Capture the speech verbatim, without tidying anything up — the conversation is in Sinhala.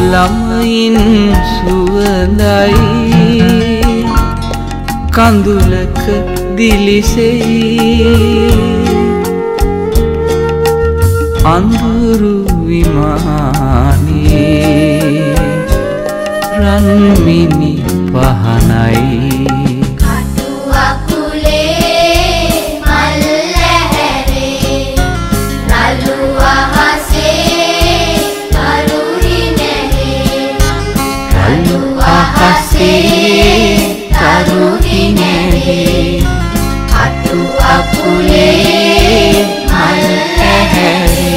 ළමයින් සුවඳයි කඳුලක දිලිසෙයි අඳුරු විමානේ රන්මිනි පහනයි Taruhi nehe, atu akule.